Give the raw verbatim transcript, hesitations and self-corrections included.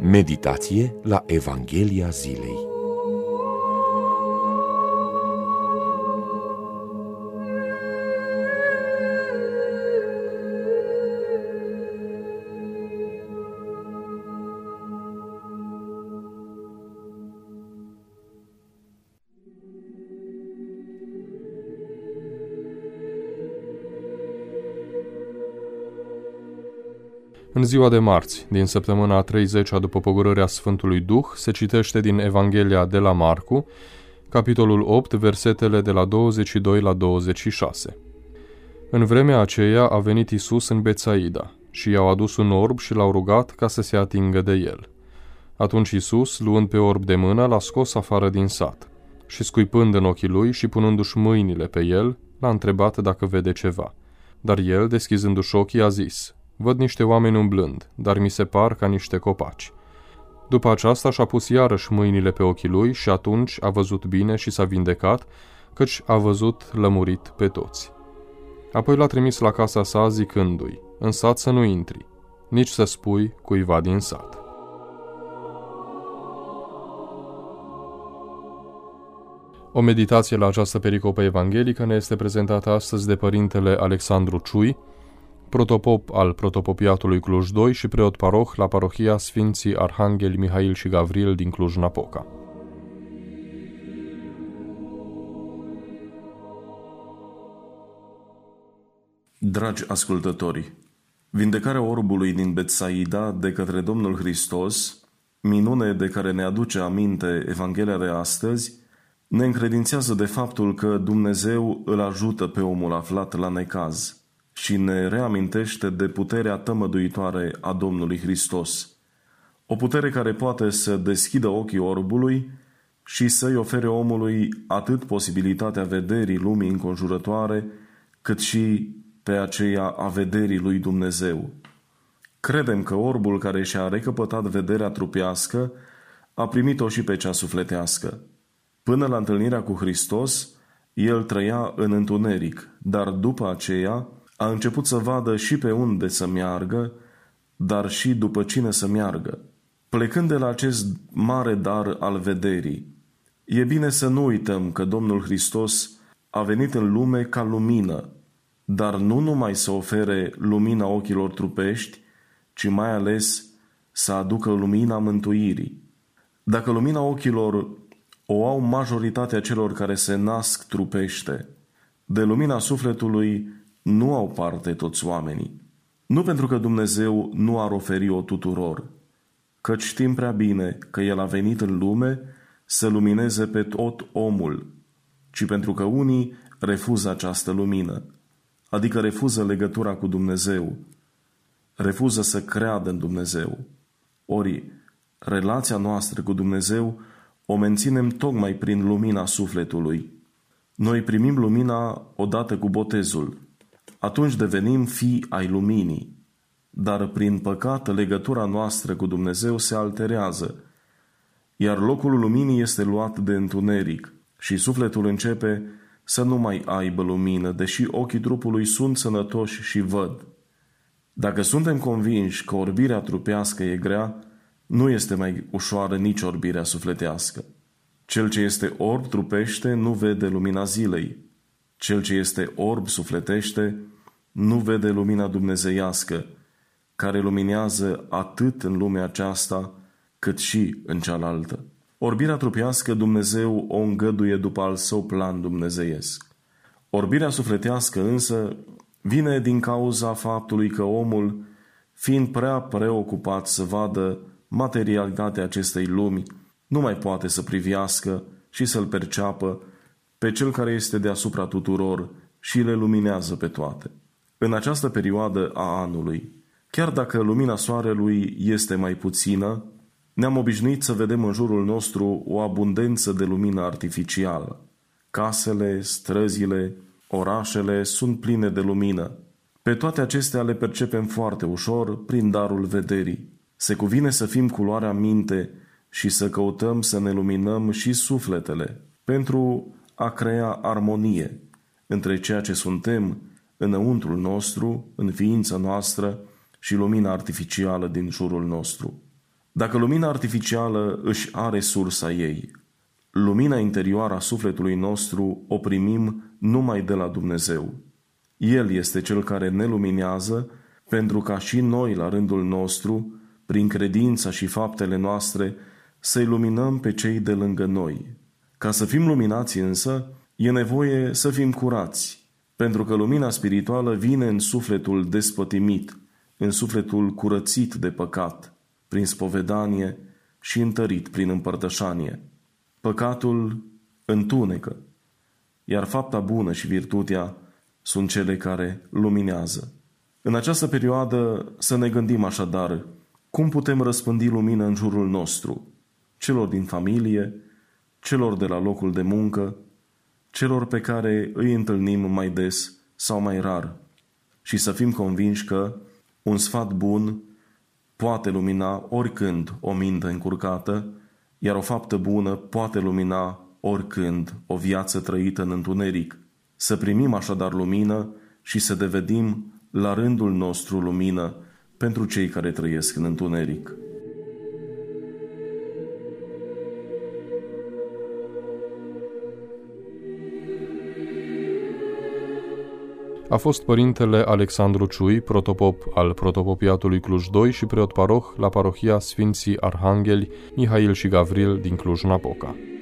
Meditație la Evanghelia zilei. În ziua de marți, din săptămâna a treizecea după pogorârea Sfântului Duh, se citește din Evanghelia de la Marcu, capitolul opt, versetele de la douăzeci și doi la douăzeci și șase. În vremea aceea a venit Iisus în Betsaida și i-au adus un orb și l-au rugat ca să se atingă de el. Atunci Iisus, luând pe orb de mână, l-a scos afară din sat și, scuipând în ochii lui și punându-și mâinile pe el, l-a întrebat dacă vede ceva. Dar el, deschizându-și ochii, a zis: „Văd niște oameni umblând, dar mi se par ca niște copaci.” După aceasta și-a pus iarăși mâinile pe ochii lui și atunci a văzut bine și s-a vindecat, căci a văzut lămurit pe toți. Apoi l-a trimis la casa sa zicându-i: „În sat să nu intri, nici să spui cuiva din sat.” O meditație la această pericopă evanghelică ne este prezentată astăzi de părintele Alexandru Ciui, protopop al protopopiatului Cluj doi și preot paroh la parohia Sfinții Arhangheli Mihail și Gavril din Cluj-Napoca. Dragi ascultători, vindecarea orbului din Betsaida de către Domnul Hristos, minune de care ne aduce aminte Evanghelia de astăzi, ne încredințează de faptul că Dumnezeu îl ajută pe omul aflat la necaz și ne reamintește de puterea tămăduitoare a Domnului Hristos. O putere care poate să deschidă ochii orbului și să-i ofere omului atât posibilitatea vederii lumii înconjurătoare, cât și pe aceea a vederii lui Dumnezeu. Credem că orbul care și-a recăpătat vederea trupească a primit-o și pe cea sufletească. Până la întâlnirea cu Hristos, el trăia în întuneric, dar după aceea a început să vadă și pe unde să meargă, dar și după cine să meargă. Plecând de la acest mare dar al vederii, e bine să nu uităm că Domnul Hristos a venit în lume ca lumină, dar nu numai să ofere lumina ochilor trupești, ci mai ales să aducă lumina mântuirii. Dacă lumina ochilor o au majoritatea celor care se nasc trupește, de lumina sufletului nu au parte toți oamenii. Nu pentru că Dumnezeu nu ar oferi-o tuturor, căci știm prea bine că El a venit în lume să lumineze pe tot omul, ci pentru că unii refuză această lumină, adică refuză legătura cu Dumnezeu, refuză să creadă în Dumnezeu. Ori, relația noastră cu Dumnezeu o menținem tocmai prin lumina sufletului. Noi primim lumina odată cu botezul. Atunci devenim fii ai luminii. Dar prin păcat legătura noastră cu Dumnezeu se alterează, iar locul luminii este luat de întuneric și sufletul începe să nu mai aibă lumină, deși ochii trupului sunt sănătoși și văd. Dacă suntem convinși că orbirea trupească e grea, nu este mai ușoară nici orbirea sufletească. Cel ce este orb trupește nu vede lumina zilei. Cel ce este orb sufletește nu vede lumina dumnezeiască, care luminează atât în lumea aceasta, cât și în cealaltă. Orbirea trupească Dumnezeu o îngăduie după al său plan dumnezeiesc. Orbirea sufletească însă vine din cauza faptului că omul, fiind prea preocupat să vadă materialitatea acestei lumi, nu mai poate să privească și să-L perceapă pe Cel care este deasupra tuturor și le luminează pe toate. În această perioadă a anului, chiar dacă lumina soarelui este mai puțină, ne-am obișnuit să vedem în jurul nostru o abundență de lumină artificială. Casele, străzile, orașele sunt pline de lumină. Pe toate acestea le percepem foarte ușor prin darul vederii. Se cuvine să fim cu luarea minte și să căutăm să ne luminăm și sufletele pentru a crea armonie între ceea ce suntem înăuntrul nostru, în ființa noastră și lumina artificială din jurul nostru. Dacă lumina artificială își are sursa ei, lumina interioară a sufletului nostru o primim numai de la Dumnezeu. El este Cel care ne luminează pentru ca și noi, la rândul nostru, prin credința și faptele noastre, să iluminăm pe cei de lângă noi. Ca să fim luminați însă, e nevoie să fim curați, pentru că lumina spirituală vine în sufletul despătimit, în sufletul curățit de păcat, prin spovedanie și întărit prin împărtășanie. Păcatul întunecă, iar fapta bună și virtutea sunt cele care luminează. În această perioadă să ne gândim așadar cum putem răspândi lumină în jurul nostru, celor din familie, celor de la locul de muncă, celor pe care îi întâlnim mai des sau mai rar, și să fim convinși că un sfat bun poate lumina oricând o minte încurcată, iar o faptă bună poate lumina oricând o viață trăită în întuneric. Să primim așadar lumină și să devenim la rândul nostru lumină pentru cei care trăiesc în întuneric. A fost părintele Alexandru Ciui, protopop al protopopiatului Cluj doi și preot paroh la parohia Sfinții Arhangheli Mihail și Gavril din Cluj-Napoca.